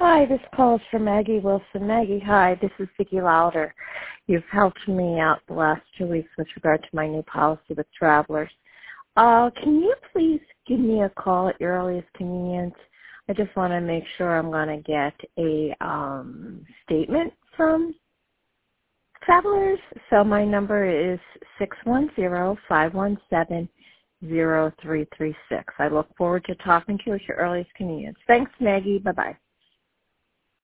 Hi, this call is from Maggie Wilson. Maggie, hi, this is Vicki Lauder. You've helped me out the last 2 weeks with regard to my new policy with Travelers. Can you please give me a call at your earliest convenience? I just want to make sure I'm going to get a statement from Travelers. So my number is 610-517-0336. I look forward to talking to you at your earliest convenience. Thanks, Maggie. Bye-bye.